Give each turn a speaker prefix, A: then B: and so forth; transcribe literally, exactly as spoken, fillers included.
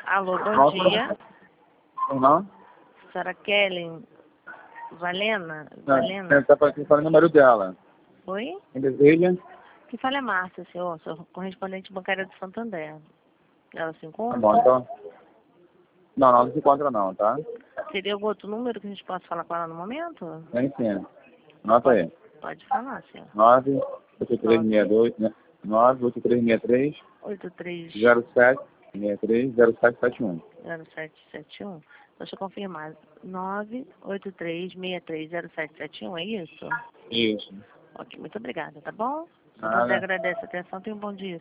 A: Alô, bom
B: Qual
A: dia.
B: Não?
A: Senhora Kellen Valena?
B: Não,
A: Valena?
B: ele tá falando o número dela.
A: Oi?
B: Quem deseja?
A: Que fala é Márcia, senhor. Sou correspondente bancária do Santander. Ela se
B: Tá
A: encontra?
B: bom, então. Não, não, não se encontra não, tá?
A: Seria algum outro número que a gente possa falar com ela no momento?
B: Nem sim. Nota
A: Pode,
B: aí.
A: pode falar, senhor.
B: nove oito três seis dois, né? nove oito três seis três,
A: oito três
B: zero sete seis três, zero sete sete um.
A: zero sete sete um. Deixa eu confirmar. nove oito três seis três zero sete sete um, é isso?
B: Isso.
A: Ok, muito obrigada, tá bom?
B: Nada.
A: Santander agradece a atenção. Tenha um bom dia.